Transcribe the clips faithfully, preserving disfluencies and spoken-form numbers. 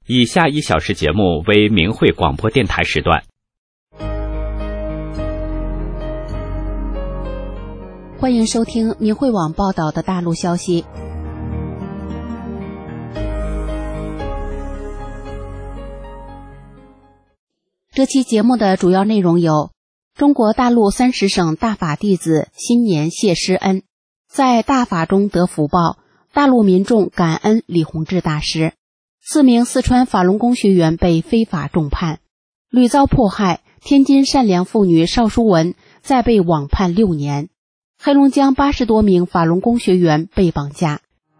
以下一小时节目为明慧广播电台时段。 欢迎收听明慧网报道的大陆消息。这期节目的主要内容有：中国大陆三十省大法弟子新年谢师恩，在大法中得福报，大陆民众感恩李洪志大师；四名四川法轮功学员被非法重判；屡遭迫害，天津善良妇女邵淑文再被网判六年；黑龙江八十多名法轮功学员被绑架。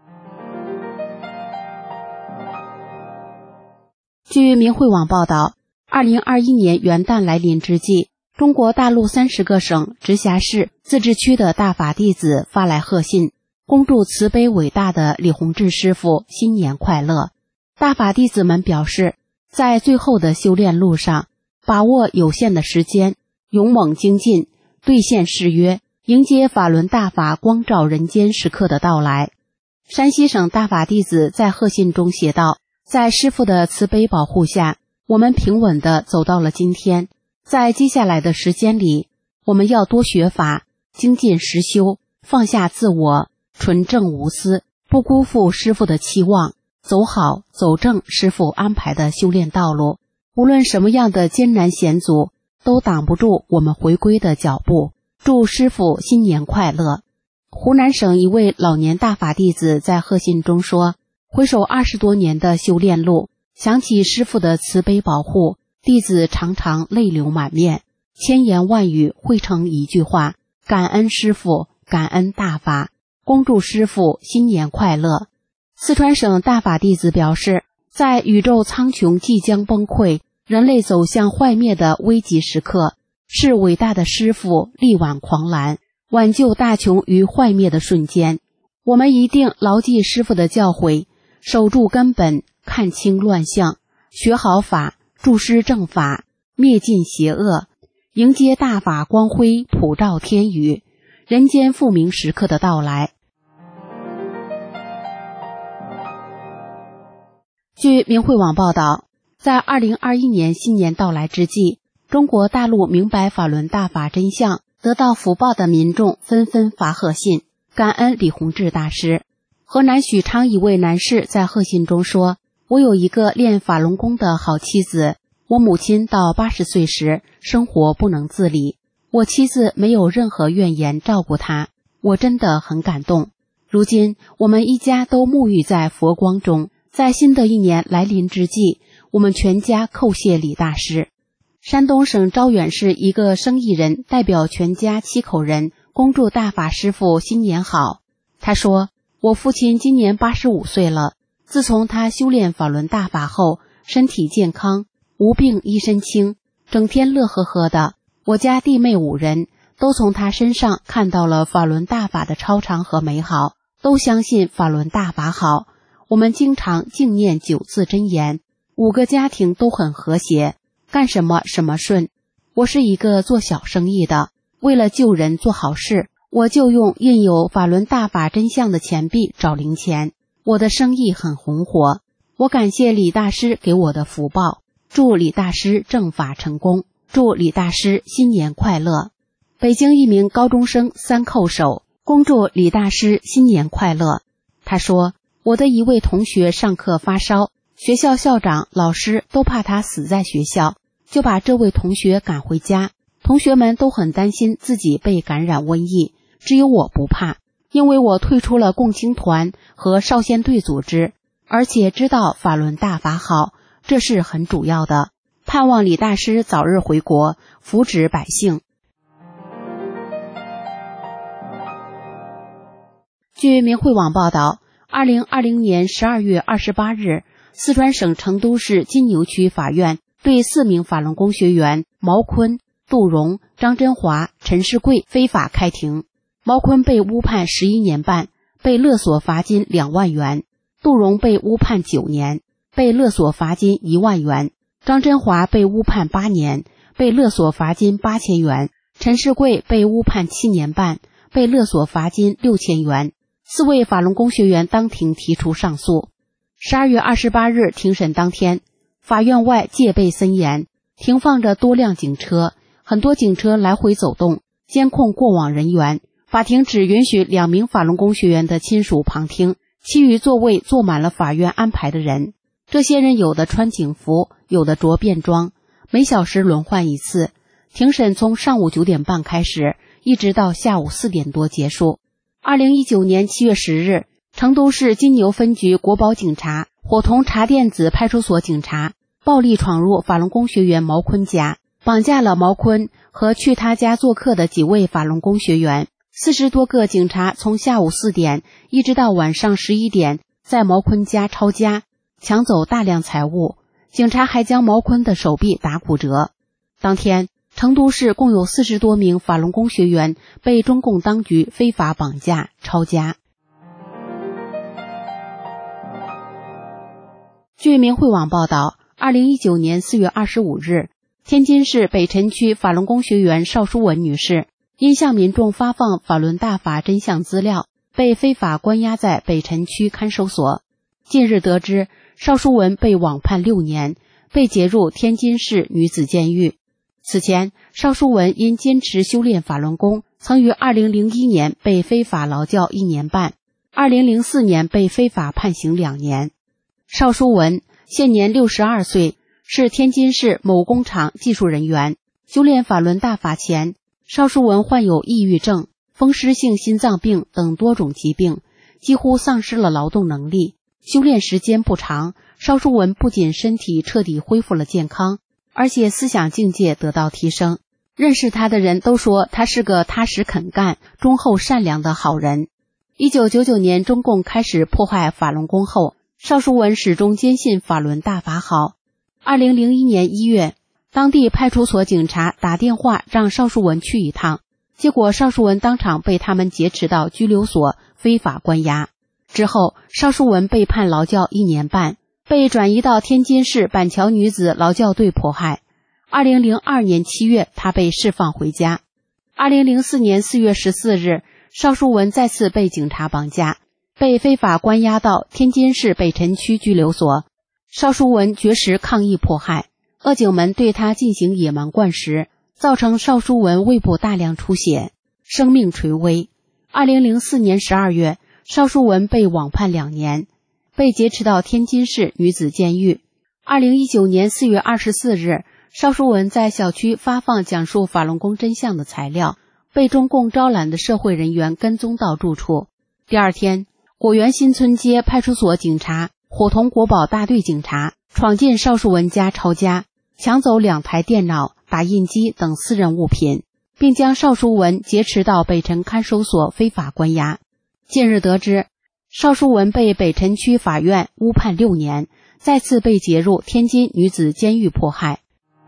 据明慧网报道，二零二一年元旦来临之际，中国大陆三十个省、直辖市、自治区的大法弟子发来贺信，恭祝慈悲伟大的李洪志师父新年快乐。大法弟子们表示，在最后的修炼路上，把握有限的时间，勇猛精进，兑现誓约，迎接法轮大法光照人间时刻的到来。山西省大法弟子在贺信中写道，在师父的慈悲保护下，我们平稳地走到了今天。在接下来的时间里，我们要多学法，精进实修，放下自我，纯正无私，不辜负师父的期望，走好走正师父安排的修炼道路。无论什么样的艰难险阻，都挡不住我们回归的脚步。祝师父新年快乐。湖南省一位老年大法弟子在贺信中说，回首二十多年的修炼路，想起师父的慈悲保护，弟子常常泪流满面，千言万语汇成一句话：感恩师父，感恩大法，恭祝师父新年快乐。四川省大法弟子表示，在宇宙苍穹即将崩溃，人类走向坏灭的危急时刻，是伟大的师父力挽狂澜，挽救大穹于坏灭的瞬间。我们一定牢记师父的教诲，守住根本，看清乱象，学好法，注师正法，灭尽邪恶，迎接大法光辉普照天宇，人间复明时刻的到来。据明慧网报道，在二零二一年新年到来之际，中国大陆明白法轮大法真相，得到福报的民众纷纷发贺信，感恩李洪志大师。河南许昌一位男士在贺信中说，我有一个练法轮功的好妻子，我母亲到八十岁时生活不能自理，我妻子没有任何怨言照顾她，我真的很感动。如今我们一家都沐浴在佛光中，在新的一年来临之际，我们全家叩谢李大师。山东省招远市一个生意人代表全家七口人恭祝大法师父新年好。他说，我父亲今年八十五岁了，自从他修炼法轮大法后，身体健康，无病一身轻，整天乐呵呵的。我家弟妹五人都从他身上看到了法轮大法的超常和美好，都相信法轮大法好。我们经常静念九字真言，五个家庭都很和谐，干什么什么顺。我是一个做小生意的，为了救人做好事，我就用印有法轮大法真相的钱币找零钱，我的生意很红火。我感谢李大师给我的福报，祝李大师正法成功，祝李大师新年快乐。北京一名高中生三叩首，恭祝李大师新年快乐。他说，我的一位同学上课发烧，学校校长、老师都怕他死在学校，就把这位同学赶回家。同学们都很担心自己被感染瘟疫，只有我不怕，因为我退出了共青团和少先队组织，而且知道法轮大法好，这是很主要的。盼望李大师早日回国，福祉百姓。据明慧网报道，二零二零年十二月二十八日，四川省成都市金牛区法院对四名法轮功学员毛坤、杜荣、张真华、陈世贵非法开庭。毛坤被诬判十一年半，被勒索罚金两万元；杜荣被诬判九年，被勒索罚金一万元；张真华被诬判八年，被勒索罚金八千元；陈世贵被诬判七年半，被勒索罚金六千元。四位法轮功学员当庭提出上诉。 十二月二十八日庭审当天，法院外戒备森严，停放着多辆警车，很多警车来回走动，监控过往人员。法庭只允许两名法轮功学员的亲属旁听，其余座位坐满了法院安排的人。这些人有的穿警服，有的着便装，每小时轮换一次。庭审从上午九点半开始，一直到下午四点多结束。二零一九年七月十日，成都市金牛分局国保警察伙同茶店子派出所警察暴力闯入法轮功学员毛坤家，绑架了毛坤和去他家做客的几位法轮功学员。四十多个警察从下午四点一直到晚上十一点，在毛坤家抄家，抢走大量财物。警察还将毛坤的手臂打骨折。当天，成都市共有四十多名法轮功学员被中共当局非法绑架、抄家。据明慧网报道，二零一九年四月二十五日，天津市北辰区法轮功学员邵淑文女士因向民众发放法轮大法真相资料，被非法关押在北辰区看守所。近日得知，邵淑文被网判六年，被劫入天津市女子监狱。此前，邵淑文因坚持修炼法轮功，曾于二零零一年被非法劳教一年半，二零零四年被非法判刑两年。邵淑文现年六十二岁，是天津市某工厂技术人员。修炼法轮大法前，邵淑文患有抑郁症、风湿性心脏病等多种疾病，几乎丧失了劳动能力。修炼时间不长，邵淑文不仅身体彻底恢复了健康，而且思想境界得到提升。认识他的人都说他是个踏实肯干、忠厚善良的好人。一九九九年中共开始破坏法轮功后，邵淑文始终坚信法轮大法好。二零零一年一月，当地派出所警察打电话让邵淑文去一趟，结果邵淑文当场被他们劫持到拘留所非法关押。之后，邵淑文被判劳教一年半，被转移到天津市板桥女子劳教队迫害。二零零二年七月，她被释放回家。二零零四年四月十四日，邵淑文再次被警察绑架，被非法关押到天津市北辰区拘留所。邵淑文绝食抗议迫害，恶警们对她进行野蛮灌食，造成邵淑文胃部大量出血，生命垂危。二零零四年十二月，邵淑文被网判两年，被劫持到天津市女子监狱。二零一九年四月二十四日，邵淑文在小区发放讲述法轮功真相的材料，被中共招揽的社会人员跟踪到住处。第二天，果园新村街派出所警察伙同国保大队警察闯进邵淑文家抄家，抢走两台电脑、打印机等私人物品，并将邵淑文劫持到北辰看守所非法关押。近日得知，邵淑文被北辰区法院误判六年，再次被劫入天津女子监狱迫害。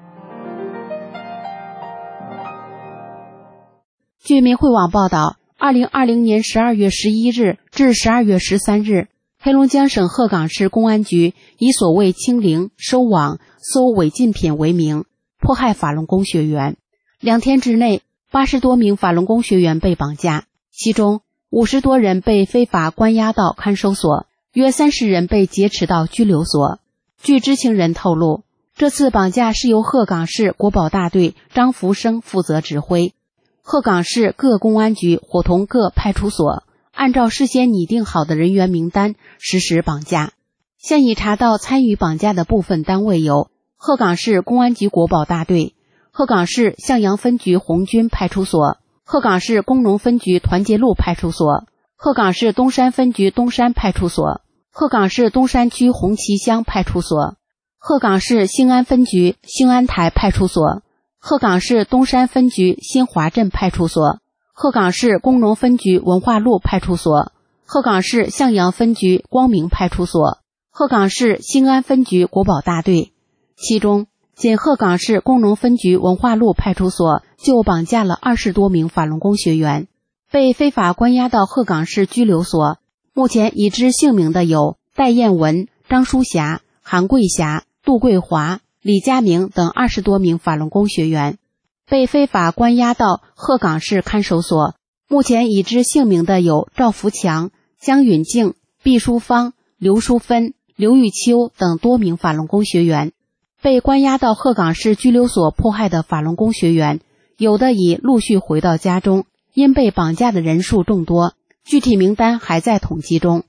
据明慧网报道，二零二零年十二月十一日至十二月十三日，黑龙江省鹤岗市公安局以所谓清零、收网、搜违禁品为名，迫害法轮功学员。两天之内，八十多名法轮功学员被绑架，其中五十多人被非法关押到看守所，约三十人被劫持到拘留所。据知情人透露，这次绑架是由鹤岗市国保大队张福生负责指挥，鹤岗市各公安局伙同各派出所，按照事先拟定好的人员名单实施绑架。现已查到参与绑架的部分单位有鹤岗市公安局国保大队、鹤岗市向阳分局红军派出所、鹤岗市工农分局团结路派出所、鹤岗市东山分局东山派出所、鹤岗市东山区红旗乡派出所、鹤岗市兴安分局兴安台派出所、鹤岗市东山分局新华镇派出所、鹤岗市工农分局文化路派出所、鹤岗市向阳分局光明派出所、鹤岗市兴安分局国保大队。其中，仅鹤岗市工农分局文化路派出所就绑架了二十多名法轮功学员，被非法关押到鹤岗市拘留所。目前已知姓名的有戴艳文、张淑霞、韩桂霞、杜桂华、李佳明等二十多名法轮功学员。被非法关押到鹤岗市看守所，目前已知姓名的有赵福强、江允静、毕淑芳、刘淑芬、 刘玉秋等多名法轮功学员。被关押到鹤岗市拘留所迫害的法轮功学员，有的已陆续回到家中，因被绑架的人数众多，具体名单还在统计中。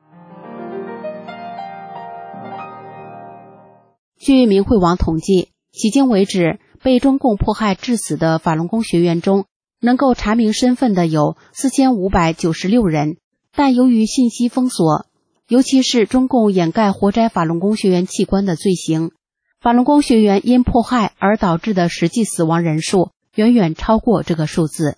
据明慧网统计，迄今为止，被中共迫害致死的法轮功学员中，能够查明身份的有四千五百九十六人，但由于信息封锁，尤其是中共掩盖活摘法轮功学员器官的罪行，法轮功学员因迫害而导致的实际死亡人数远远超过这个数字。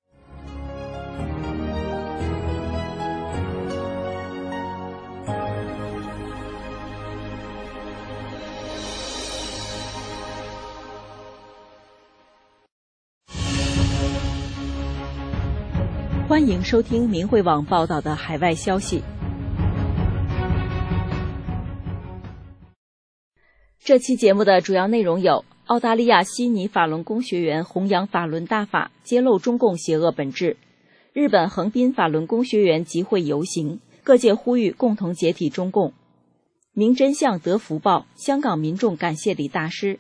欢迎收听明慧网报道的海外消息。这期节目的主要内容有：澳大利亚悉尼法轮功学员弘扬法轮大法，揭露中共邪恶本质；日本横滨法轮功学员集会游行，各界呼吁共同解体中共；明真相得福报，香港民众感谢李大师。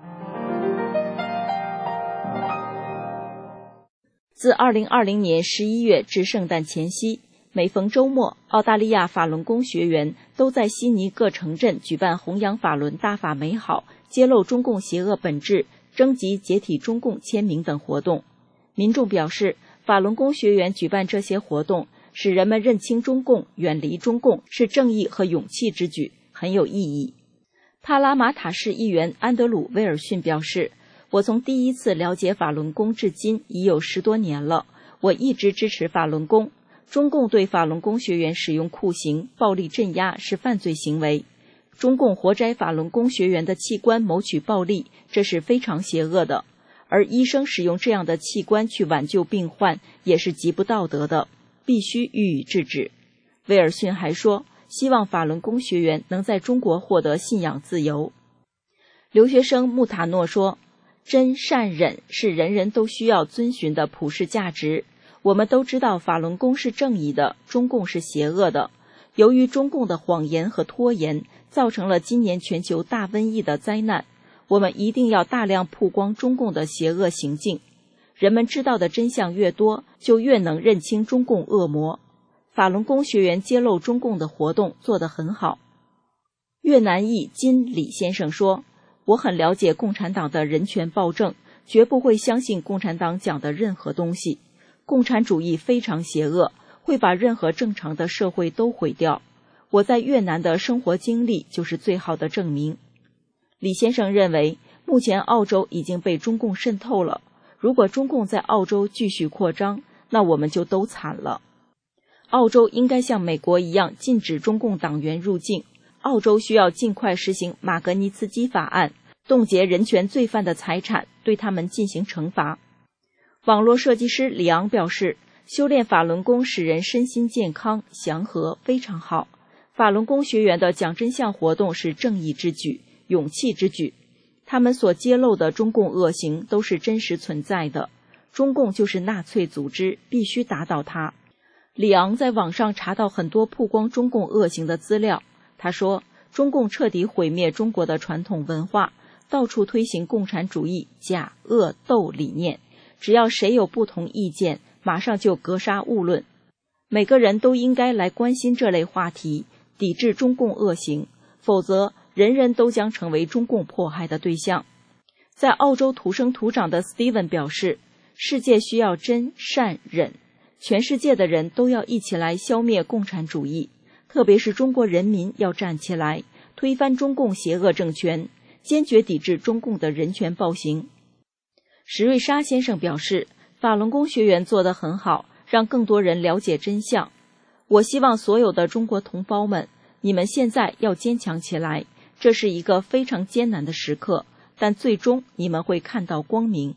自二零二零年十一月至圣诞前夕，每逢周末，澳大利亚法轮功学员都在悉尼各城镇举办弘扬法轮大法美好、揭露中共邪恶本质、征集解体中共签名等活动。民众表示，法轮功学员举办这些活动，使人们认清中共、远离中共是正义和勇气之举，很有意义。帕拉马塔市议员安德鲁·威尔逊表示，我从第一次了解法轮功至今已有十多年了，我一直支持法轮功。中共对法轮功学员使用酷刑、暴力镇压是犯罪行为。中共活摘法轮功学员的器官谋取暴利，这是非常邪恶的。而医生使用这样的器官去挽救病患，也是极不道德的，必须予以制止。威尔逊还说，希望法轮功学员能在中国获得信仰自由。留学生穆塔诺说，真善忍是人人都需要遵循的普世价值。我们都知道法轮功是正义的，中共是邪恶的。由于中共的谎言和拖延，造成了今年全球大瘟疫的灾难。我们一定要大量曝光中共的邪恶行径。人们知道的真相越多，就越能认清中共恶魔。法轮功学员揭露中共的活动做得很好。越南裔金李先生说，我很了解共产党的人权暴政，绝不会相信共产党讲的任何东西。共产主义非常邪恶，会把任何正常的社会都毁掉。我在越南的生活经历就是最好的证明。李先生认为，目前澳洲已经被中共渗透了，如果中共在澳洲继续扩张，那我们就都惨了。澳洲应该像美国一样禁止中共党员入境，澳洲需要尽快实行马格尼茨基法案，冻结人权罪犯的财产，对他们进行惩罚。网络设计师李昂表示，修炼法轮功使人身心健康、祥和，非常好。法轮功学员的讲真相活动是正义之举、勇气之举，他们所揭露的中共恶行都是真实存在的。中共就是纳粹组织，必须打倒它。李昂在网上查到很多曝光中共恶行的资料。他说，中共彻底毁灭中国的传统文化，到处推行共产主义假恶斗理念。只要谁有不同意见，马上就格杀勿论。每个人都应该来关心这类话题，抵制中共恶行，否则人人都将成为中共迫害的对象。在澳洲土生土长的 Steven 表示，世界需要真善忍，全世界的人都要一起来消灭共产主义，特别是中国人民要站起来，推翻中共邪恶政权，坚决抵制中共的人权暴行。史瑞莎先生表示，法轮功学员做得很好，让更多人了解真相。我希望所有的中国同胞们，你们现在要坚强起来，这是一个非常艰难的时刻，但最终你们会看到光明。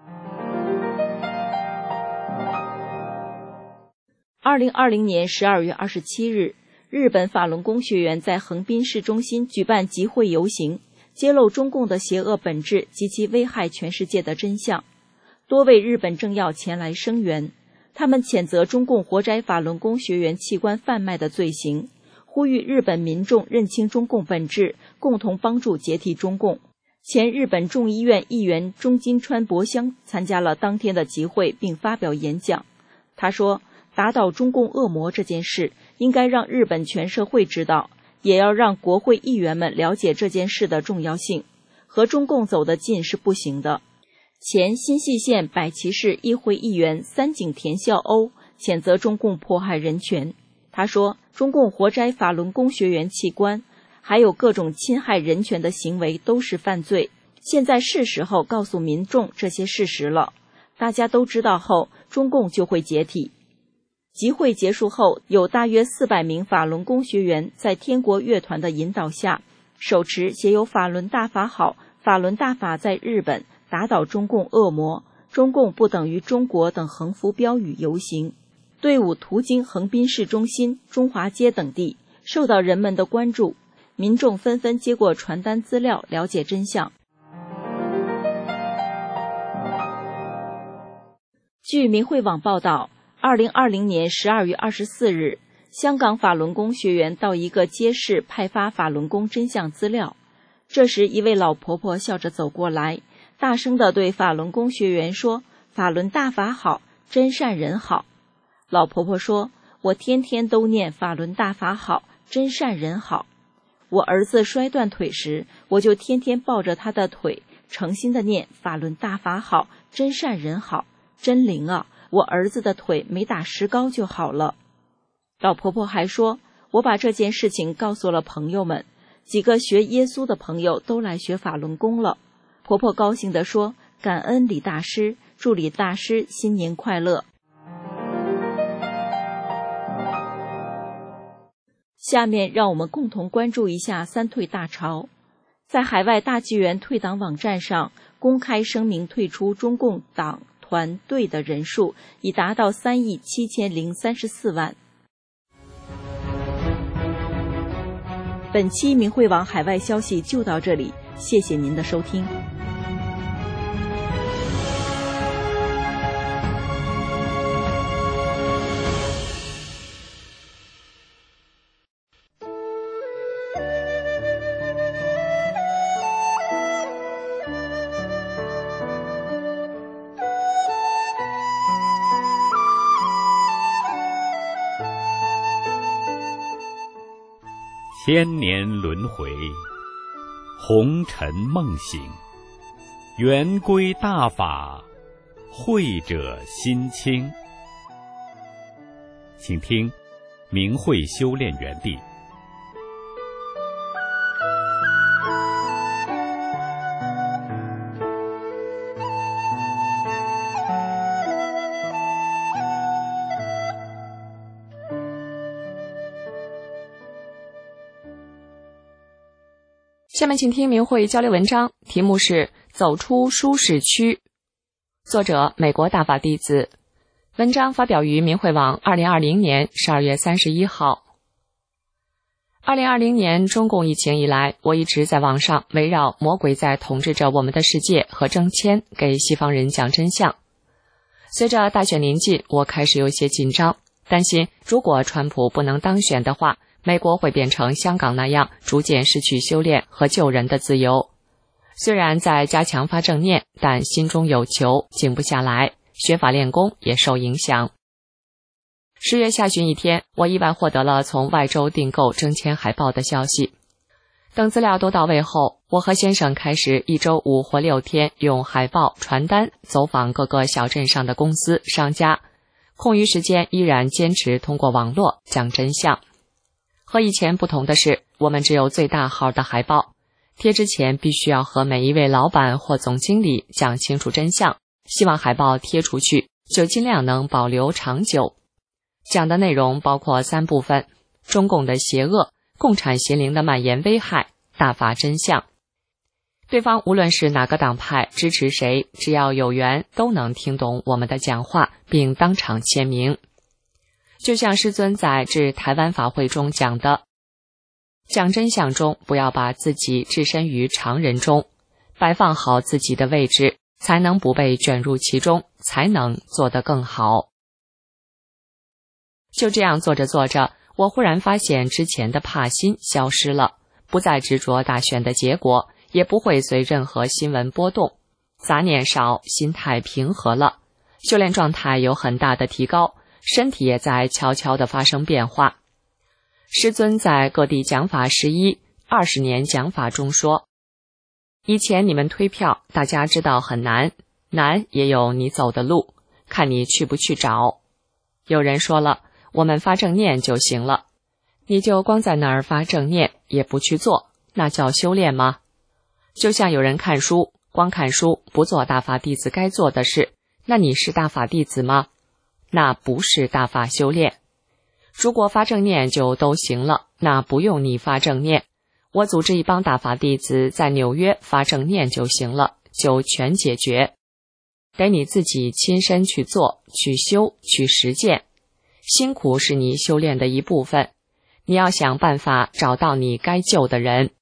二零二零年十二月二十七日，日本法轮功学员在横滨市中心举办集会游行，揭露中共的邪恶本质及其危害全世界的真相。多位日本政要前来声援，他们谴责中共活摘法轮功学员器官贩卖的罪行， 呼吁日本民众认清中共本质，共同帮助解体中共。前日本众议院议员中金川博香参加了当天的集会并发表演讲。他说，打倒中共恶魔这件事应该让日本全社会知道，也要让国会议员们了解这件事的重要性。和中共走得近是不行的。前新舄县百崎市议会议员三井田孝欧谴责中共迫害人权。他说，中共活摘法轮功学员器官，还有各种侵害人权的行为都是犯罪。现在是时候告诉民众这些事实了，大家都知道后，中共就会解体。集会结束后，有大约四百名法轮功学员在天国乐团的引导下，手持写有法轮大法好，法轮大法在日本，打倒中共恶魔，中共不等于中国等横幅标语游行。队伍途经横滨市中心、中华街等地，受到人们的关注，民众纷纷接过传单资料，了解真相。据明慧网报道，二零二零年十二月二十四日，香港法轮功学员到一个街市派发法轮功真相资料。这时，一位老婆婆笑着走过来，大声地对法轮功学员说：“法轮大法好，真善人好。”老婆婆说：“我天天都念法轮大法好，真善人好。我儿子摔断腿时，我就天天抱着他的腿，诚心地念法轮大法好，真善人好，真灵啊！我儿子的腿没打石膏就好了。”老婆婆还说：“我把这件事情告诉了朋友们，几个学耶稣的朋友都来学法轮功了。”婆婆高兴地说：“感恩李大师，祝李大师新年快乐。”下面让我们共同关注一下三退大潮。在海外大纪元退党网站上公开声明退出中共党团队的人数已达到三亿七千零三十四万。本期明慧网海外消息就到这里，谢谢您的收听。 千年轮回，红尘梦醒，圆归大法，慧者心清。请听明慧修炼园地。 下面请听明慧交流文章，题目是走出舒适区，作者美国大法弟子。文章发表于明慧网二零二零年十二月三十一号。二零二零年中共疫情以来，我一直在网上围绕魔鬼在统治着我们的世界和征签，给西方人讲真相。随着大选临近，我开始有些紧张，担心如果川普不能当选的话，美国会变成香港那样，逐渐失去修炼和救人的自由。虽然在加强发正念，但心中有求，静不下来，学法练功也受影响。十月下旬一天，我意外获得了从外州订购征签海报的消息。等资料都到位后，我和先生开始一周五或六天用海报、传单走访各个小镇上的公司、商家，空余时间依然坚持通过网络讲真相。和以前不同的是，我们只有最大号的海报，贴之前必须要和每一位老板或总经理讲清楚真相，希望海报贴出去就尽量能保留长久。讲的内容包括三部分：中共的邪恶、共产邪灵的蔓延危害、大法真相。对方无论是哪个党派支持谁，只要有缘都能听懂我们的讲话，并当场签名。就像师尊在致台湾法会中讲的，讲真相中不要把自己置身于常人中，摆放好自己的位置，才能不被卷入其中，才能做得更好。就这样做着做着， 我忽然发现之前的怕心消失了，不再执着大选的结果，也不会随任何新闻波动，杂念少，心态平和了，修炼状态有很大的提高，身体也在悄悄地发生变化。师尊在各地讲法十一二十年讲法中说，以前你们推票，大家知道很难，难也有你走的路，看你去不去找。有人说了，我们发正念就行了，你就光在那儿发正念，也不去做，那叫修炼吗？就像有人看书，光看书不做大法弟子该做的事，那你是大法弟子吗？那不是大法修炼。如果发正念就都行了，那不用你发正念，我组织一帮大法弟子在纽约发正念就行了，就全解决。得你自己亲身去做，去修，去实践。辛苦是你修炼的一部分，你要想办法找到你该救的人。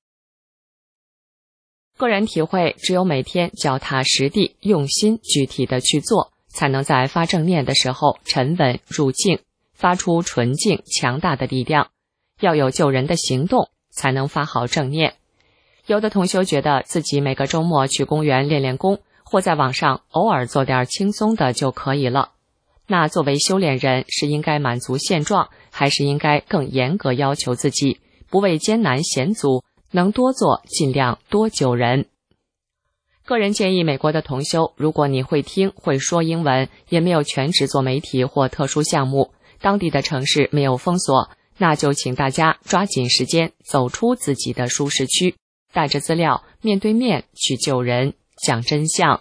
个人体会，只有每天脚踏实地，用心具体的去做，才能在发正念的时候沉稳入静，发出纯净强大的力量。要有救人的行动，才能发好正念。有的同修觉得自己每个周末去公园练练功，或在网上偶尔做点轻松的就可以了。那作为修炼人，是应该满足现状，还是应该更严格要求自己，不畏艰难险阻，能多做尽量多救人？个人建议美国的同修，如果你会听会说英文，也没有全职做媒体或特殊项目，当地的城市没有封锁，那就请大家抓紧时间走出自己的舒适区，带着资料面对面去救人，讲真相。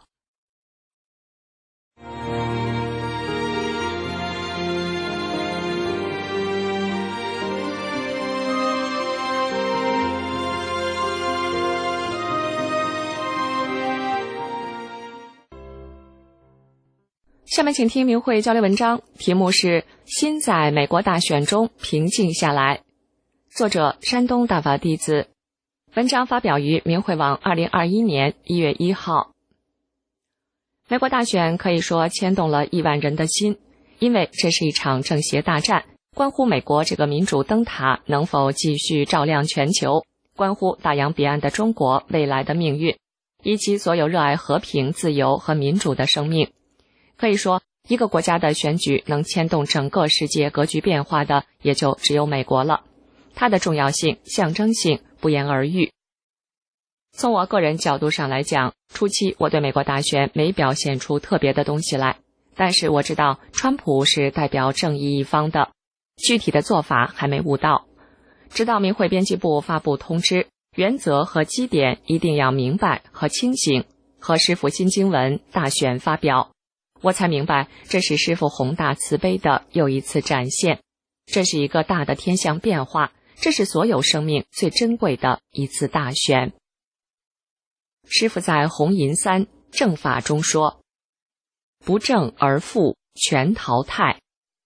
下面请听明慧交流文章，题目是心在美国大选中平静下来，作者山东大法弟子。文章发表于明慧网二零二一年一月一号。美国大选可以说牵动了亿万人的心，因为这是一场正邪大战，关乎美国这个民主灯塔能否继续照亮全球，关乎大洋彼岸的中国未来的命运，以及所有热爱和平、自由和民主的生命。可以说，一个国家的选举能牵动整个世界格局变化的，也就只有美国了。它的重要性、象征性不言而喻。从我个人角度上来讲，初期我对美国大选没表现出特别的东西来，但是我知道川普是代表正义一方的，具体的做法还没悟到。直到明慧编辑部发布通知，原则和基点一定要明白和清醒，和师父新经文大选发表，我才明白这是师父宏大慈悲的又一次展现，这是一个大的天象变化，这是所有生命最珍贵的一次大选。师父在红银三正法中说，不正而复，全淘汰。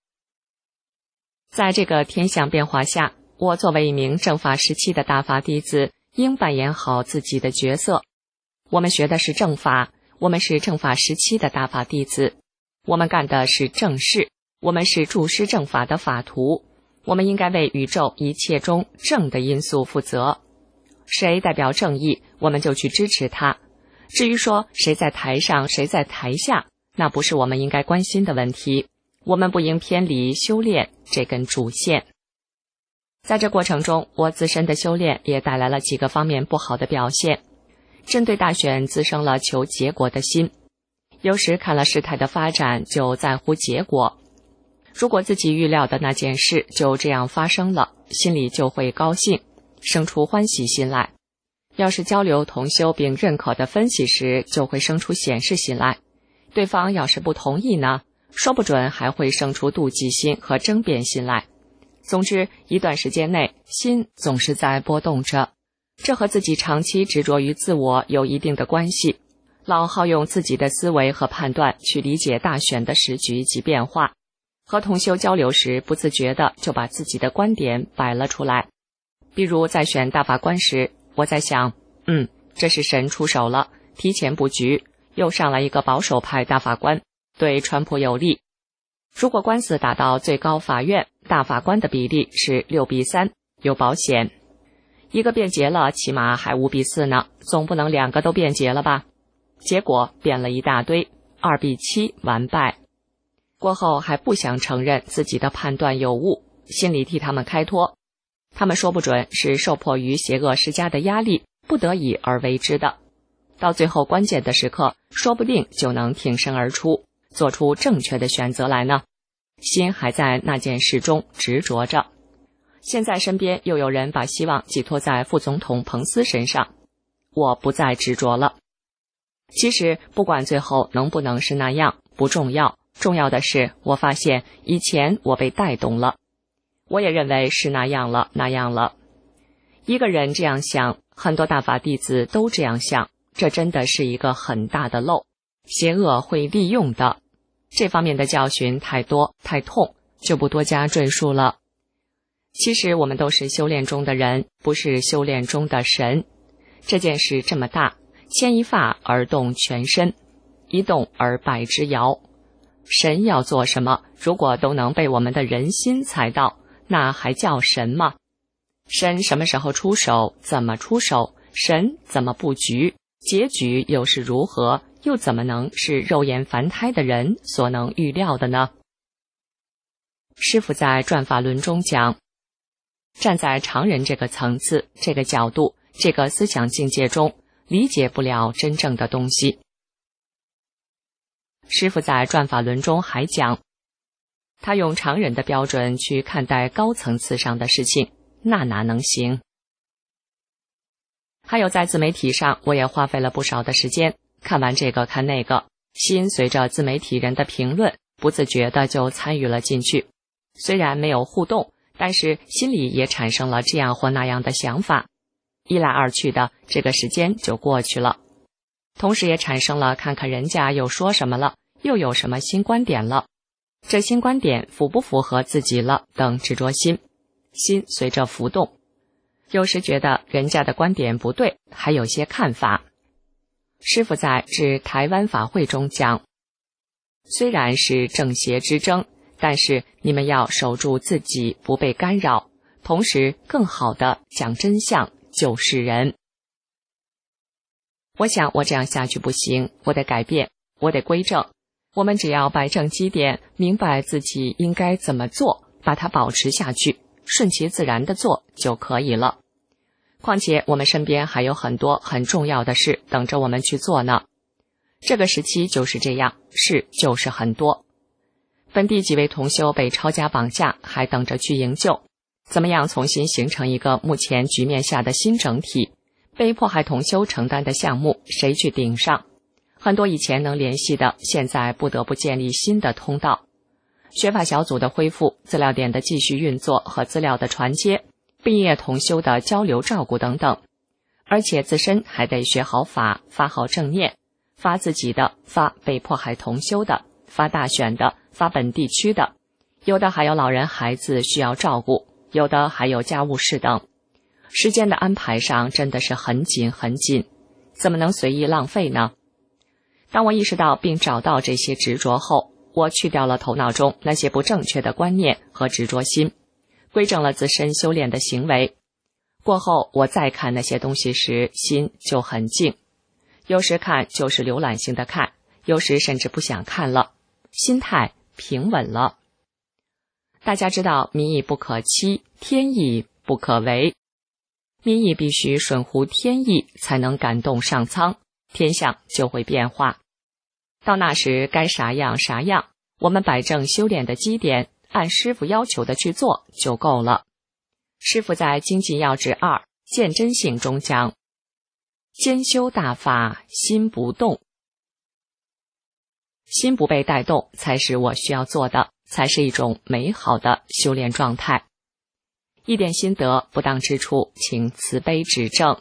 在这个天象变化下，我作为一名正法时期的大法弟子，应扮演好自己的角色。我们学的是正法，我们是正法时期的大法弟子，我们干的是正事，我们是注师正法的法徒，我们应该为宇宙一切中正的因素负责。谁代表正义，我们就去支持他。至于说谁在台上，谁在台下，那不是我们应该关心的问题。我们不应偏离修炼这根主线。在这过程中，我自身的修炼也带来了几个方面不好的表现。针对大选滋生了求结果的心，有时看了事态的发展就在乎结果。如果自己预料的那件事就这样发生了，心里就会高兴，生出欢喜心来。要是交流同修并认可的分析时，就会生出显示心来。对方要是不同意呢，说不准还会生出妒忌心和争辩心来。总之，一段时间内，心总是在波动着。这和自己长期执着于自我有一定的关系，老好用自己的思维和判断去理解大选的时局及变化，和同修交流时不自觉地就把自己的观点摆了出来。比如在选大法官时，我在想，嗯，这是神出手了，提前布局，又上来一个保守派大法官，对川普有利。如果官司打到最高法院， 大法官的比例是六比三，有保险。一个辩捷了，起码还五比四呢，总不能两个都辩捷了吧？结果辩了一大堆，二比七完败。过后还不想承认自己的判断有误，心里替他们开脱。他们说不准是受迫于邪恶施加的压力，不得已而为之的。到最后关键的时刻，说不定就能挺身而出，做出正确的选择来呢。心还在那件事中执着着。现在身边又有人把希望寄托在副总统彭斯身上，我不再执着了。其实不管最后能不能是那样不重要，重要的是我发现以前我被带动了，我也认为是那样了那样了。一个人这样想，很多大法弟子都这样想，这真的是一个很大的漏，邪恶会利用的。这方面的教训太多太痛，就不多加赘述了。其实我们都是修炼中的人，不是修炼中的神。这件事这么大，牵一发而动全身，一动而百之摇。神要做什么，如果都能被我们的人心猜到，那还叫神吗？神什么时候出手，怎么出手，神怎么布局，结局又是如何，又怎么能是肉眼凡胎的人所能预料的呢？师父在转法轮中讲，站在常人这个层次、这个角度、这个思想境界中，理解不了真正的东西。师父在转法轮中还讲，他用常人的标准去看待高层次上的事情，那哪能行？还有在自媒体上，我也花费了不少的时间，看完这个看那个，心随着自媒体人的评论，不自觉地就参与了进去。虽然没有互动，但是心里也产生了这样或那样的想法，一来二去的，这个时间就过去了。同时也产生了看看人家又说什么了，又有什么新观点了，这新观点符不符合自己了等执着心，心随着浮动。有时觉得人家的观点不对，还有些看法。师父在致台湾法会中讲，虽然是正邪之争，但是你们要守住自己不被干扰，同时更好地讲真相，救世人。我想我这样下去不行，我得改变，我得归正。我们只要摆正基点，明白自己应该怎么做，把它保持下去，顺其自然地做就可以了。况且我们身边还有很多很重要的事等着我们去做呢。这个时期就是这样，事就是很多。本地几位同修被抄家绑架，还等着去营救。怎么样重新形成一个目前局面下的新整体？被迫害同修承担的项目，谁去顶上？很多以前能联系的，现在不得不建立新的通道。学法小组的恢复，资料点的继续运作和资料的传接，毕业同修的交流照顾等等。而且自身还得学好法，发好正念，发自己的，发被迫害同修的，发大选的，发本地区的，有的还有老人孩子需要照顾，有的还有家务事等。时间的安排上真的是很紧很紧，怎么能随意浪费呢？当我意识到并找到这些执着后，我去掉了头脑中那些不正确的观念和执着心，归正了自身修炼的行为。过后我再看那些东西时，心就很静，有时看就是浏览性的看，有时甚至不想看了，心态平稳了。大家知道民意不可欺，天意不可违，民意必须顺乎天意，才能感动上苍，天象就会变化。到那时该啥样啥样，我们摆正修炼的基点，按师父要求的去做就够了。师父在精进要旨二见真性中讲，兼修大法，心不动。心不被带动才是我需要做的，才是一种美好的修炼状态。一点心得不当之处，请慈悲指正。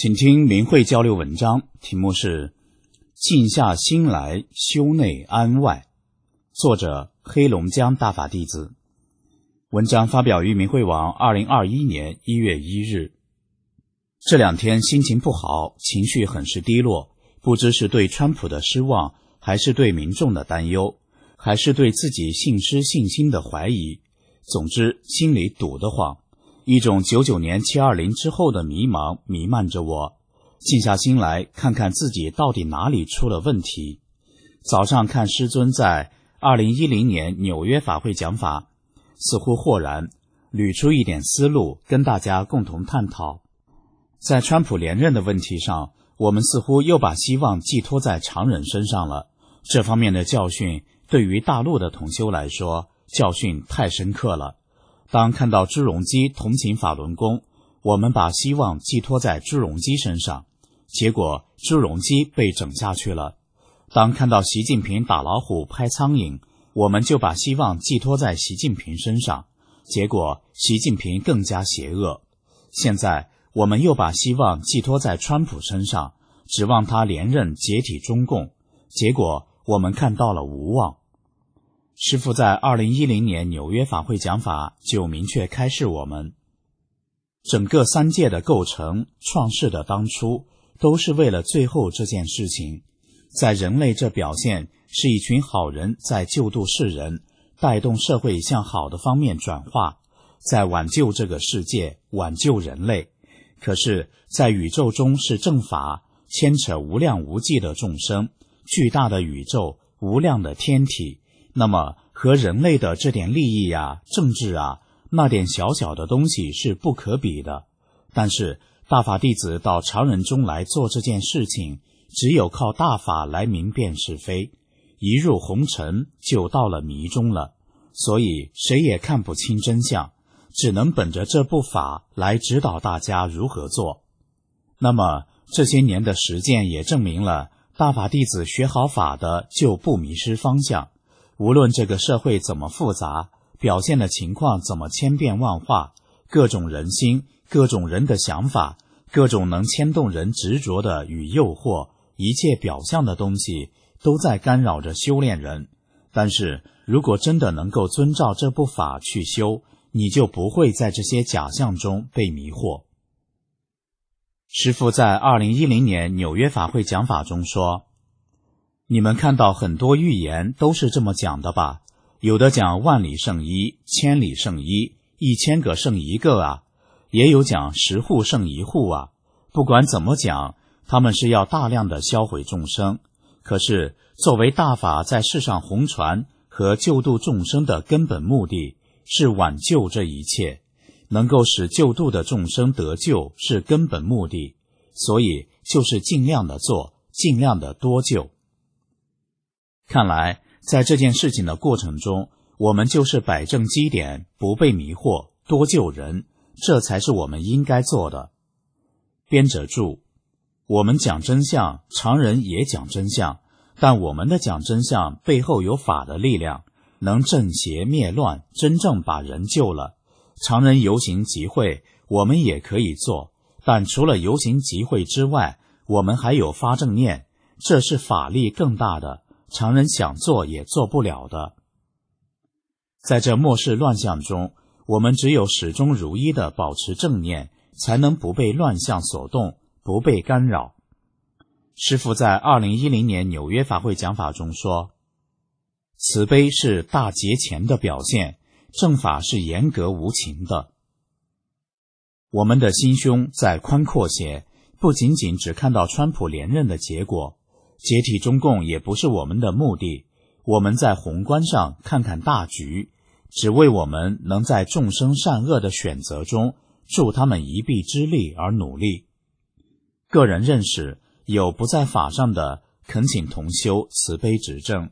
请听明慧交流文章，题目是静下心来修内安外，作者黑龙江大法弟子。文章发表于明慧网二零二一年一月一日。这两天心情不好，情绪很是低落，不知是对川普的失望，还是对民众的担忧，还是对自己信失信心的怀疑。总之心里堵得慌，一种九九年七二零之后的迷茫弥漫着我。静下心来看看自己到底哪里出了问题。早上看师尊在二零一零年纽约法会讲法，似乎豁然，捋出一点思路跟大家共同探讨。在川普连任的问题上，我们似乎又把希望寄托在常人身上了。这方面的教训对于大陆的同修来说，教训太深刻了。当看到朱镕基同情法轮功，我们把希望寄托在朱镕基身上，结果朱镕基被整下去了。当看到习近平打老虎拍苍蝇，我们就把希望寄托在习近平身上，结果习近平更加邪恶。现在我们又把希望寄托在川普身上，指望他连任解体中共，结果我们看到了无望。师父在二零一零年纽约法会讲法就明确开示我们，整个三界的构成，创世的当初，都是为了最后这件事情。在人类这表现是一群好人在救度世人，带动社会向好的方面转化，在挽救这个世界，挽救人类。可是在宇宙中是正法，牵扯无量无际的众生，巨大的宇宙，无量的天体，那么和人类的这点利益啊，政治啊，那点小小的东西是不可比的。但是大法弟子到常人中来做这件事情，只有靠大法来明辨是非，一入红尘就到了迷中了，所以谁也看不清真相，只能本着这部法来指导大家如何做。那么这些年的实践也证明了，大法弟子学好法的就不迷失方向。无论这个社会怎么复杂，表现的情况怎么千变万化，各种人心，各种人的想法，各种能牵动人执着的与诱惑，一切表象的东西都在干扰着修炼人。但是如果真的能够遵照这部法去修，你就不会在这些假象中被迷惑。师父在二零一零年纽约法会讲法中说，你们看到很多预言都是这么讲的吧？有的讲万里胜一，千里胜一，一千个胜一个啊，也有讲十户胜一户啊。不管怎么讲，他们是要大量的销毁众生。可是作为大法在世上弘传和救度众生的根本目的是挽救这一切，能够使救度的众生得救是根本目的，所以就是尽量的做，尽量的多救。看来在这件事情的过程中，我们就是摆正基点，不被迷惑，多救人，这才是我们应该做的。编者注：我们讲真相，常人也讲真相，但我们的讲真相背后有法的力量，能正邪灭乱，真正把人救了。常人游行集会我们也可以做，但除了游行集会之外，我们还有发正念，这是法力更大的，常人想做也做不了的。在这末世乱象中，我们只有始终如一地保持正念，才能不被乱象所动，不被干扰。师父在二零一零年纽约法会讲法中说，慈悲是大节前的表现，正法是严格无情的。我们的心胸再宽阔些，不仅仅只看到川普连任的结果，解体中共也不是我们的目的，我们在宏观上看看大局，只为我们能在众生善恶的选择中助他们一臂之力而努力。个人认识有不在法上的，恳请同修慈悲指正。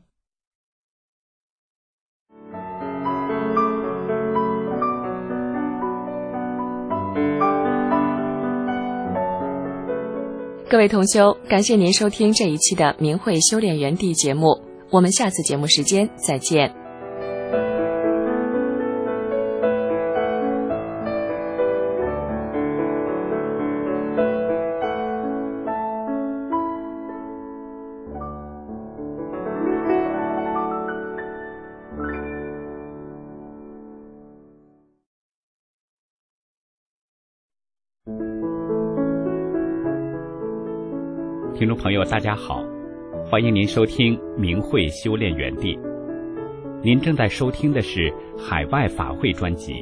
各位同修，感谢您收听这一期的明慧修炼园地节目，我们下次节目时间再见。 听众朋友，大家好，欢迎您收听明慧修炼园地。您正在收听的是海外法会专辑。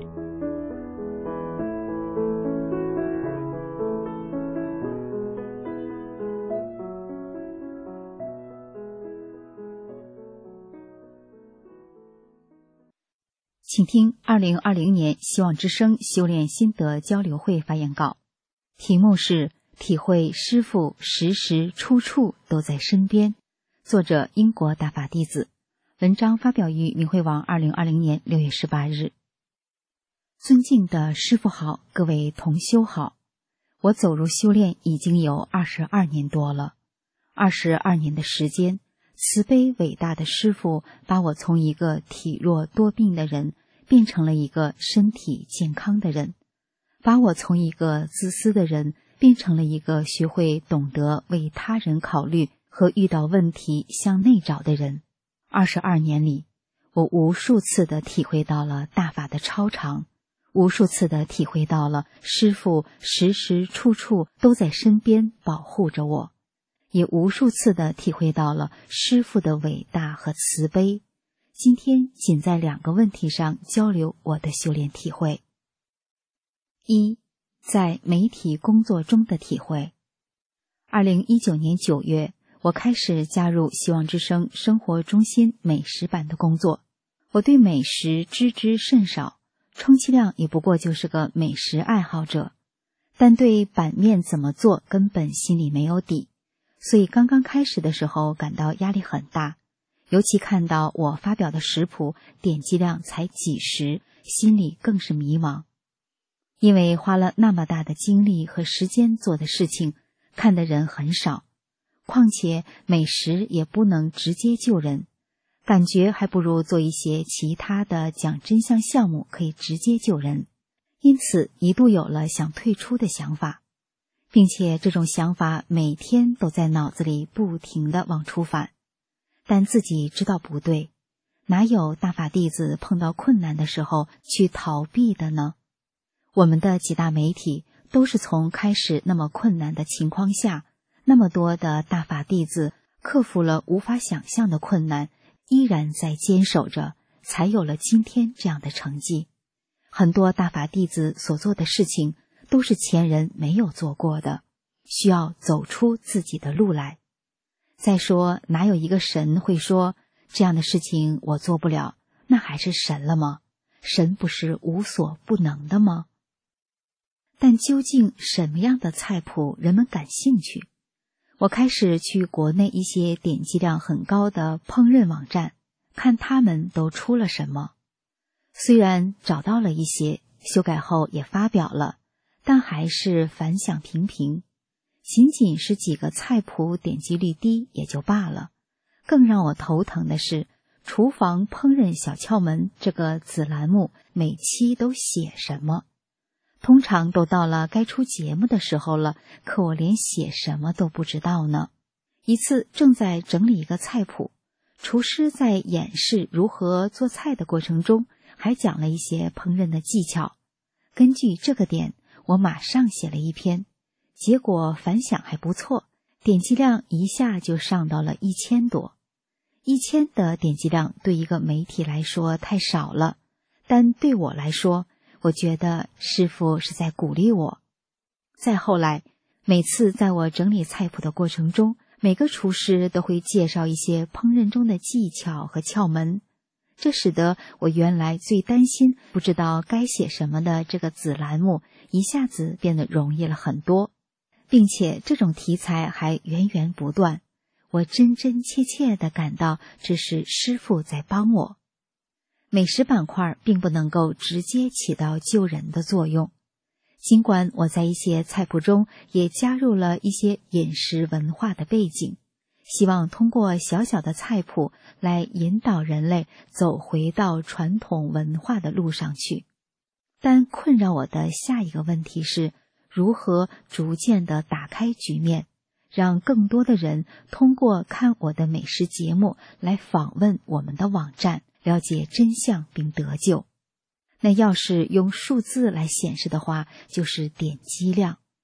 请听二零二零年希望之声修炼心得交流会发言稿，题目是体会师父时时处处都在身边，作者英国大法弟子，文章发表于明慧网二零二零年六月十八日。尊敬的师父好，各位同修好，我走入修炼已经有二十二年多了，二十二年的时间，慈悲伟大的师父把我从一个体弱多病的人变成了一个身体健康的人，把我从一个自私的人变成了一个学会懂得为他人考虑和遇到问题向内找的人。二十二年里，我无数次地体会到了大法的超常，无数次地体会到了师父时时处处都在身边保护着我，也无数次地体会到了师父的伟大和慈悲。今天仅在两个问题上交流我的修炼体会。一，在媒体工作中的体会。二零一九年九月，我开始加入希望之声生活中心美食版的工作。我对美食知之甚少，充其量也不过就是个美食爱好者，但对版面怎么做根本心里没有底，所以刚刚开始的时候感到压力很大，尤其看到我发表的食谱点击量才几十，心里更是迷茫。因为花了那么大的精力和时间做的事情，看的人很少，况且美食也不能直接救人，感觉还不如做一些其他的讲真相项目可以直接救人，因此一度有了想退出的想法，并且这种想法每天都在脑子里不停地往出返。但自己知道不对，哪有大法弟子碰到困难的时候去逃避的呢？我们的几大媒体都是从开始那么困难的情况下，那么多的大法弟子克服了无法想象的困难，依然在坚守着，才有了今天这样的成绩。很多大法弟子所做的事情都是前人没有做过的，需要走出自己的路来。再说，哪有一个神会说这样的事情我做不了，那还是神了吗？神不是无所不能的吗？但究竟什么样的菜谱人们感兴趣？我开始去国内一些点击量很高的烹饪网站，看他们都出了什么。虽然找到了一些，修改后也发表了，但还是反响平平。仅仅是几个菜谱点击率低也就罢了，更让我头疼的是厨房烹饪小窍门这个子栏目每期都写什么，通常都到了该出节目的时候了，可我连写什么都不知道呢。一次正在整理一个菜谱，厨师在演示如何做菜的过程中还讲了一些烹饪的技巧，根据这个点我马上写了一篇，结果反响还不错，点击量一下就上到了一千多。一千的点击量对一个媒体来说太少了，但对我来说，我觉得师父是在鼓励我。再后来，每次在我整理菜谱的过程中，每个厨师都会介绍一些烹饪中的技巧和窍门，这使得我原来最担心不知道该写什么的这个子栏目一下子变得容易了很多。并且这种题材还源源不断，我真真切切地感到这是师父在帮我。美食板块并不能够直接起到救人的作用，尽管我在一些菜谱中也加入了一些饮食文化的背景，希望通过小小的菜谱来引导人类走回到传统文化的路上去。但困扰我的下一个问题是，如何逐渐地打开局面，让更多的人通过看我的美食节目来访问我们的网站，了解真相并得救。那要是用数字来显示的话，就是点击量。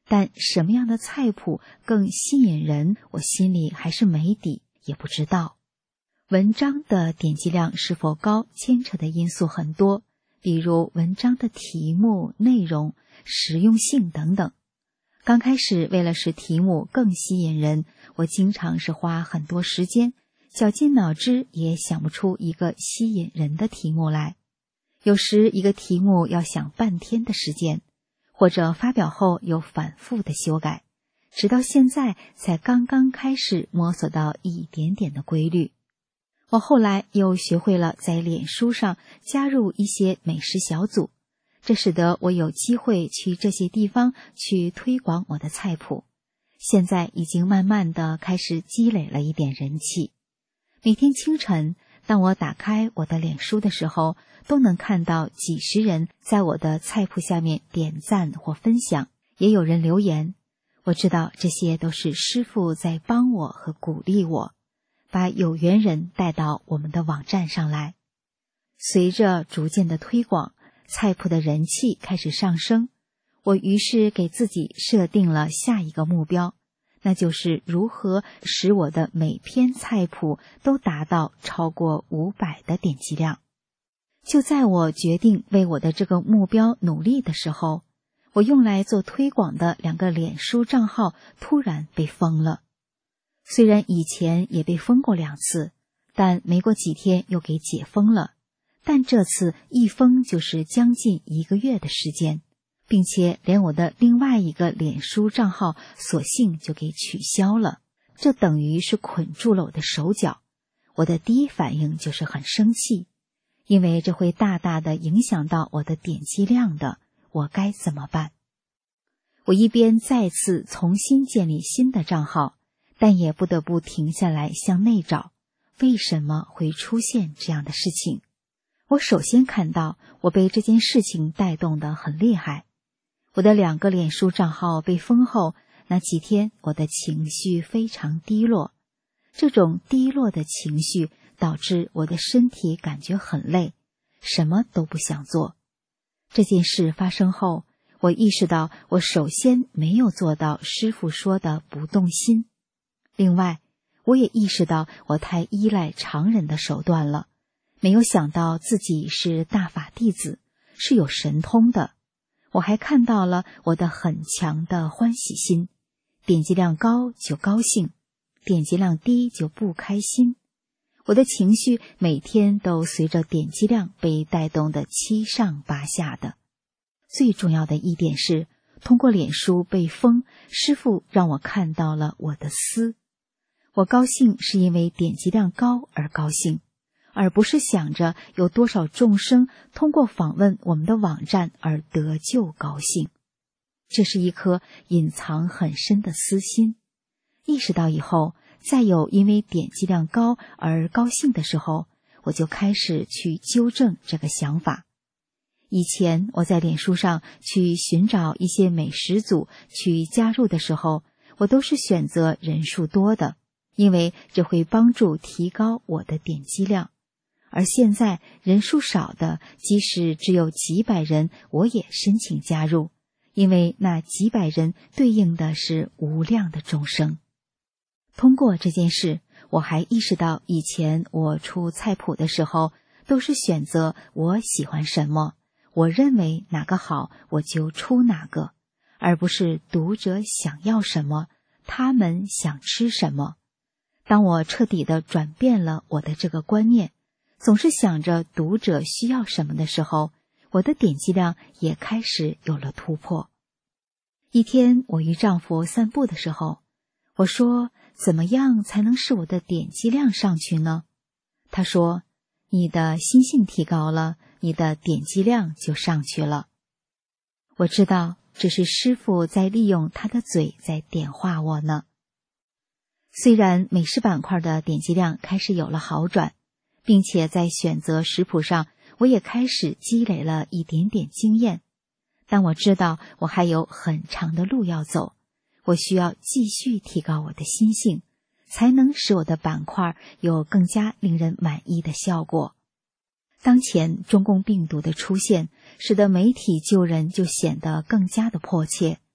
但什么样的菜谱更吸引人，我心里还是没底，也不知道。文章的点击量是否高，牵扯的因素很多，比如文章的题目、内容、实用性等等。刚开始为了使题目更吸引人，我经常是花很多时间，绞尽脑汁也想不出一个吸引人的题目来。有时一个题目要想半天的时间，或者发表后又反复的修改，直到现在才刚刚开始摸索到一点点的规律。我后来又学会了在脸书上加入一些美食小组，这使得我有机会去这些地方去推广我的菜谱。现在已经慢慢的开始积累了一点人气。每天清晨，当我打开我的脸书的时候，都能看到几十人在我的菜谱下面点赞或分享，也有人留言。我知道这些都是师父在帮我和鼓励我，把有缘人带到我们的网站上来。随着逐渐的推广，菜谱的人气开始上升，我于是给自己设定了下一个目标，那就是如何使我的每篇菜谱都达到超过五百的点击量。就在我决定为我的这个目标努力的时候，我用来做推广的两个脸书账号突然被封了。虽然以前也被封过两次，但没过几天又给解封了，但这次一封就是将近一个月的时间，并且连我的另外一个脸书账号索性就给取消了，这等于是捆住了我的手脚。我的第一反应就是很生气，因为这会大大的影响到我的点击量的，我该怎么办？我一边再次重新建立新的账号，但也不得不停下来向内找，为什么会出现这样的事情？我首先看到我被这件事情带动得很厉害。我的两个脸书账号被封后，那几天我的情绪非常低落。这种低落的情绪导致我的身体感觉很累，什么都不想做。这件事发生后，我意识到我首先没有做到师父说的不动心。另外，我也意识到我太依赖常人的手段了，没有想到自己是大法弟子，是有神通的。我还看到了我的很强的欢喜心，点击量高就高兴，点击量低就不开心。我的情绪每天都随着点击量被带动的七上八下的。最重要的一点是，通过脸书被封，师父让我看到了我的思。我高兴是因为点击量高而高兴，而不是想着有多少众生通过访问我们的网站而得救高兴。这是一颗隐藏很深的私心。意识到以后，再有因为点击量高而高兴的时候，我就开始去纠正这个想法。以前我在脸书上去寻找一些美食组去加入的时候，我都是选择人数多的，因为这会帮助提高我的点击量。而现在人数少的，即使只有几百人，我也申请加入，因为那几百人对应的是无量的众生。通过这件事，我还意识到以前我出菜谱的时候，都是选择我喜欢什么，我认为哪个好我就出哪个，而不是读者想要什么，他们想吃什么。当我彻底的转变了我的这个观念，总是想着读者需要什么的时候，我的点击量也开始有了突破。一天我与丈夫散步的时候，我说，怎么样才能使我的点击量上去呢？他说，你的心性提高了，你的点击量就上去了。我知道这是师父在利用他的嘴在点化我呢。虽然美食板块的点击量开始有了好转，并且在选择食谱上我也开始积累了一点点经验，但我知道我还有很长的路要走，我需要继续提高我的心性，才能使我的板块有更加令人满意的效果。当前中共病毒的出现，使得媒体救人就显得更加的迫切。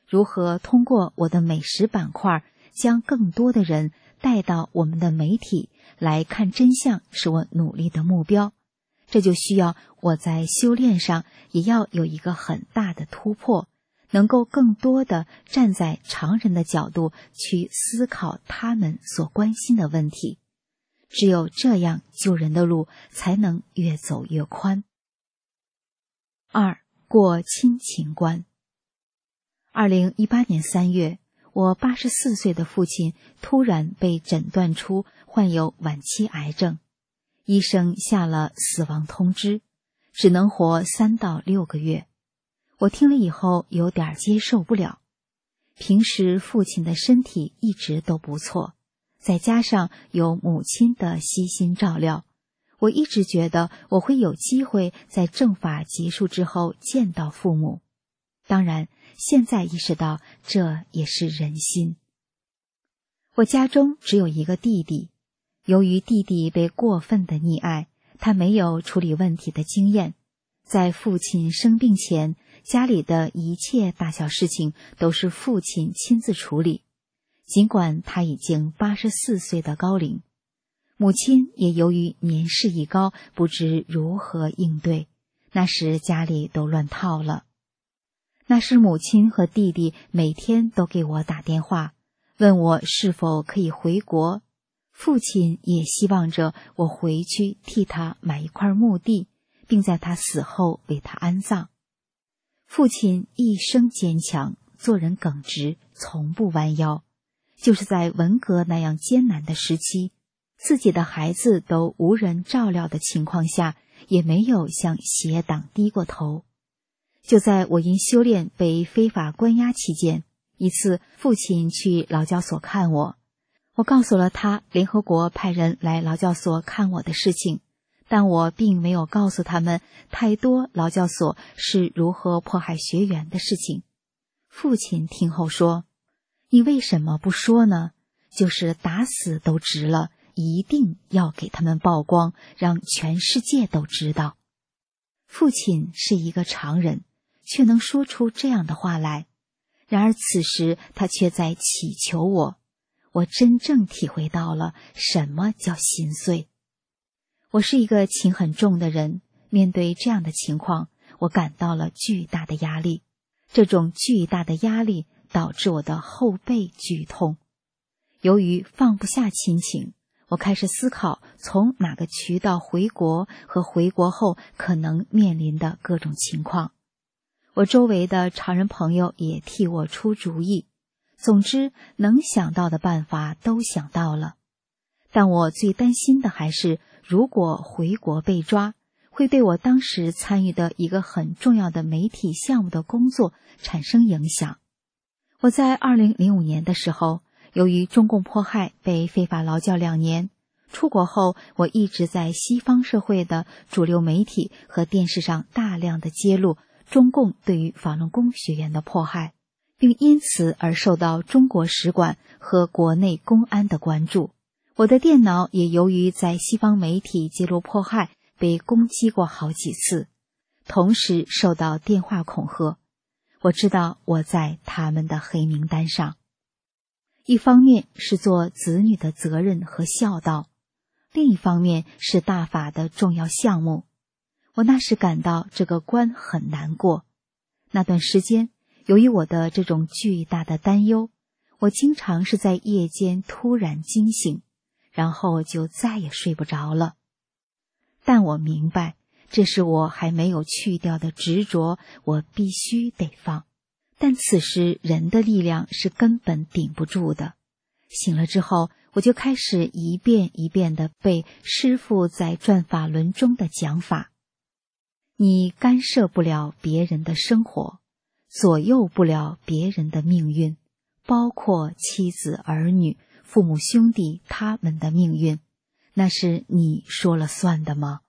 如何通过我的美食板块将更多的人带到我们的媒体来看真相，是我努力的目标。这就需要我在修炼上也要有一个很大的突破，能够更多的站在常人的角度去思考他们所关心的问题。只有这样，救人的路才能越走越宽。二，过亲情关。二零一八年三月，我八十四岁的父亲突然被诊断出患有晚期癌症，医生下了死亡通知，只能活三到六个月。我听了以后有点接受不了。平时父亲的身体一直都不错，再加上有母亲的悉心照料，我一直觉得我会有机会在政法结束之后见到父母。当然，现在意识到这也是人心。我家中只有一个弟弟，由于弟弟被过分的溺爱，他没有处理问题的经验，在父亲生病前，家里的一切大小事情都是父亲亲自处理。尽管他已经八十四岁的高龄，母亲也由于年事已高，不知如何应对，那时家里都乱套了。那时母亲和弟弟每天都给我打电话，问我是否可以回国。父亲也希望着我回去替他买一块墓地，并在他死后为他安葬。父亲一生坚强，做人耿直，从不弯腰。就是在文革那样艰难的时期，自己的孩子都无人照料的情况下，也没有向邪党低过头。就在我因修炼被非法关押期间，一次父亲去劳教所看我，我告诉了他联合国派人来劳教所看我的事情，但我并没有告诉他们太多劳教所是如何迫害学员的事情。父亲听后说，你为什么不说呢？就是打死都值了，一定要给他们曝光，让全世界都知道。父亲是一个常人，却能说出这样的话来。然而此时他却在祈求我，我真正体会到了什么叫心碎。我是一个情很重的人，面对这样的情况，我感到了巨大的压力。这种巨大的压力导致我的后背剧痛。由于放不下亲情，我开始思考从哪个渠道回国和回国后可能面临的各种情况。我周围的常人朋友也替我出主意，总之能想到的办法都想到了。但我最担心的还是，如果回国被抓，会对我当时参与的一个很重要的媒体项目的工作产生影响。我在二零零五年的时候，由于中共迫害被非法劳教两年，出国后我一直在西方社会的主流媒体和电视上大量的揭露中共对于法轮功学员的迫害，并因此而受到中国使馆和国内公安的关注。我的电脑也由于在西方媒体揭露迫害被攻击过好几次，同时受到电话恐吓。我知道我在他们的黑名单上。一方面是做子女的责任和孝道，另一方面是大法的重要项目。我那时感到这个关很难过。那段时间，由于我的这种巨大的担忧，我经常是在夜间突然惊醒，然后就再也睡不着了。但我明白，这是我还没有去掉的执着，我必须得放。但此时人的力量是根本顶不住的。醒了之后，我就开始一遍一遍地背师父在转法轮中的讲法。你干涉不了别人的生活，左右不了别人的命运，包括妻子儿女、父母兄弟他们的命运，那是你说了算的吗？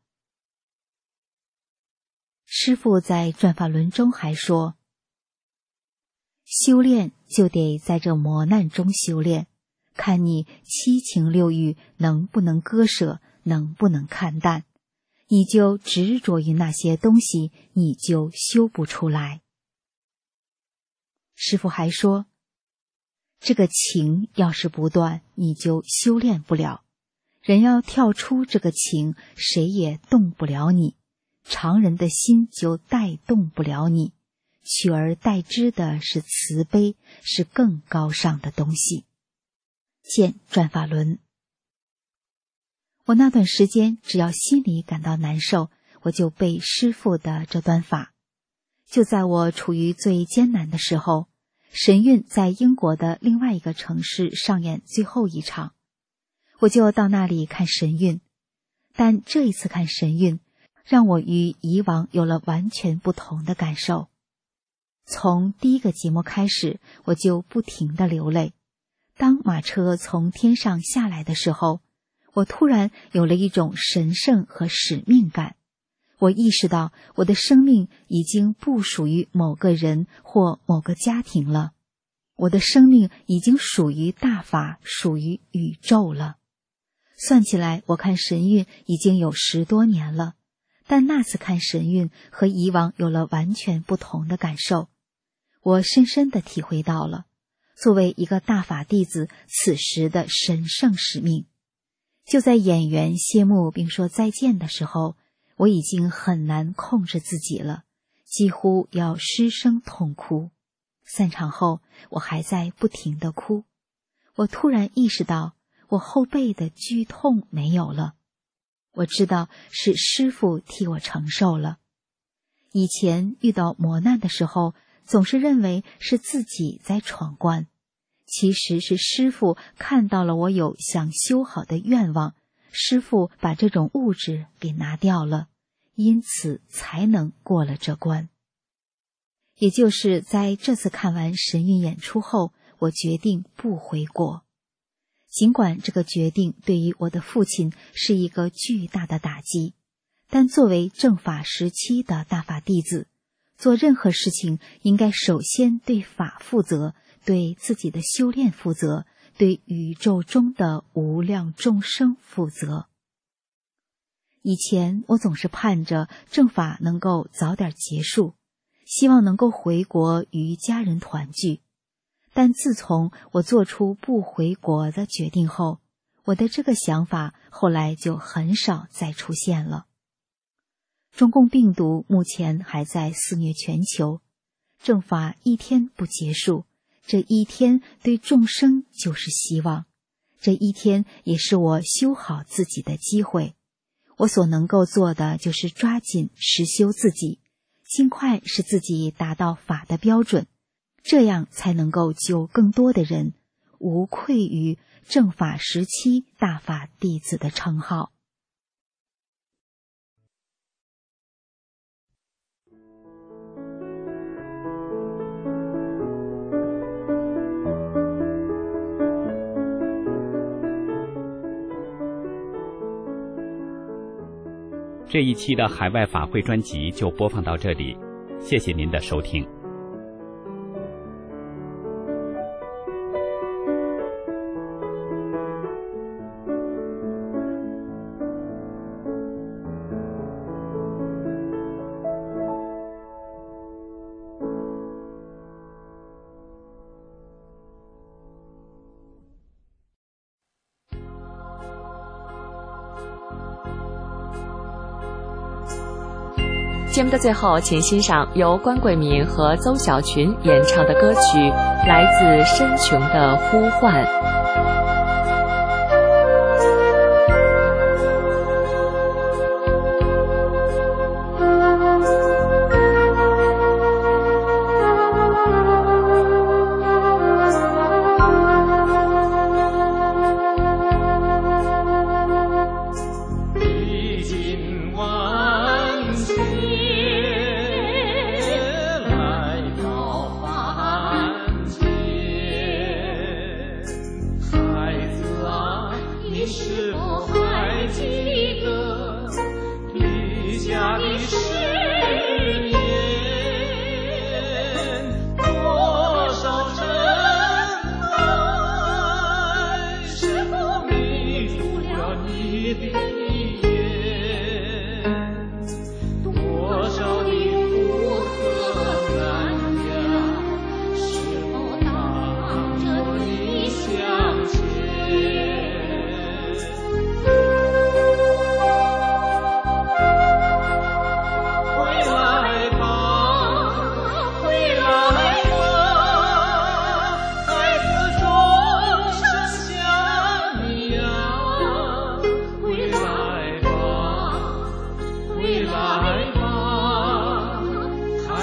师父在转法轮中还说，修炼就得在这磨难中修炼，看你七情六欲能不能割舍，能不能看淡。你就执着于那些东西，你就修不出来。 师父还说，这个情要是不断，你就修炼不了。人要跳出这个情，谁也动不了你，常人的心就带动不了你，取而代之的是慈悲，是更高尚的东西。见转法轮。我那段时间只要心里感到难受，我就背师父的这段法。就在我处于最艰难的时候，神韵在英国的另外一个城市上演最后一场，我就到那里看神韵。但这一次看神韵，让我与以往有了完全不同的感受。从第一个节目开始，我就不停地流泪。当马车从天上下来的时候，我突然有了一种神圣和使命感。我意识到我的生命已经不属于某个人或某个家庭了，我的生命已经属于大法，属于宇宙了。算起来，我看神韵已经有十多年了，但那次看神韵和以往有了完全不同的感受。我深深地体会到了作为一个大法弟子此时的神圣使命。就在演员谢幕并说再见的时候，我已经很难控制自己了，几乎要失声痛哭。散场后，我还在不停地哭。我突然意识到，我后背的剧痛没有了。我知道是师父替我承受了。以前遇到磨难的时候，总是认为是自己在闯关，其实是师父看到了我有想修好的愿望，师父把这种物质给拿掉了，因此才能过了这关。也就是在这次看完神韵演出后，我决定不回国。尽管这个决定对于我的父亲是一个巨大的打击，但作为正法时期的大法弟子，做任何事情应该首先对法负责，对自己的修炼负责，对宇宙中的无量众生负责。以前我总是盼着正法能够早点结束，希望能够回国与家人团聚。但自从我做出不回国的决定后，我的这个想法后来就很少再出现了。中共病毒目前还在肆虐全球，正法一天不结束，这一天对众生就是希望，这一天也是我修好自己的机会。我所能够做的就是抓紧实修自己，尽快使自己达到法的标准，这样才能够救更多的人，无愧于正法时期大法弟子的称号。 这一期的海外法会专辑就播放到这里，谢谢您的收听。 节目的最后，请欣赏由关桂民和邹小群演唱的歌曲《来自深穹的呼唤》。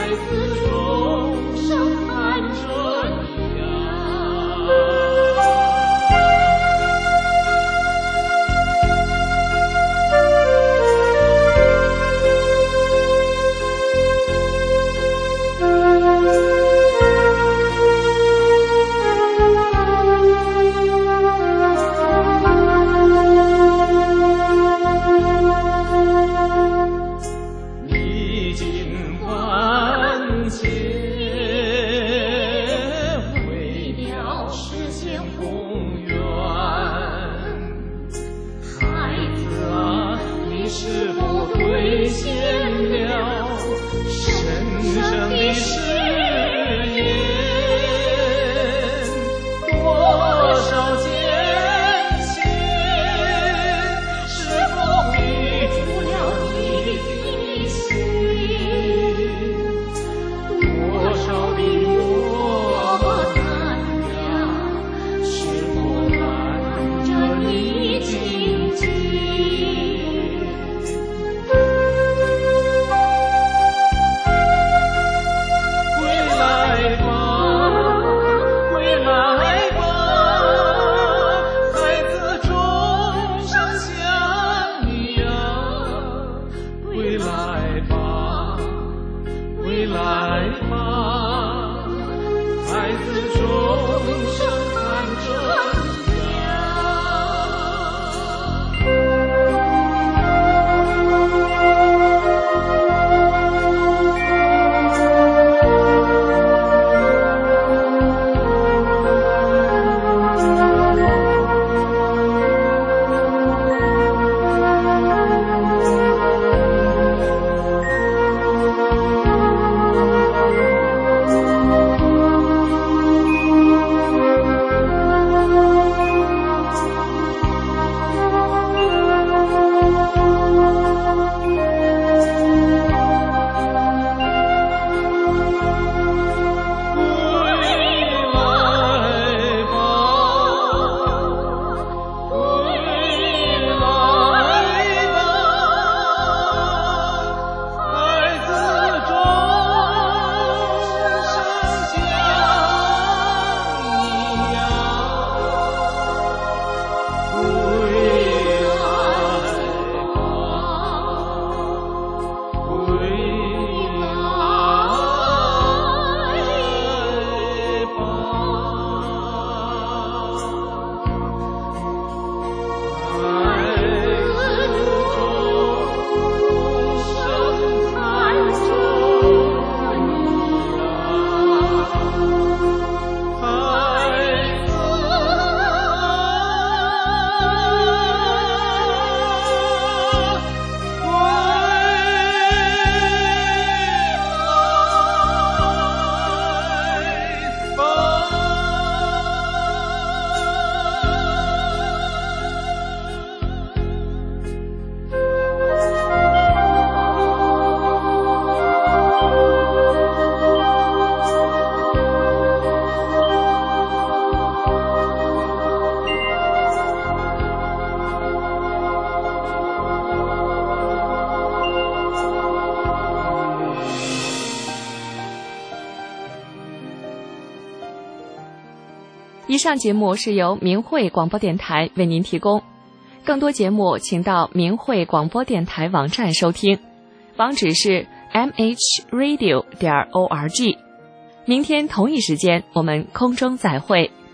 以上节目是由明慧广播电台为您提供，更多节目请到明慧广播电台网站收听，网址是 m h radio 点 org。明天同一时间我们空中再会。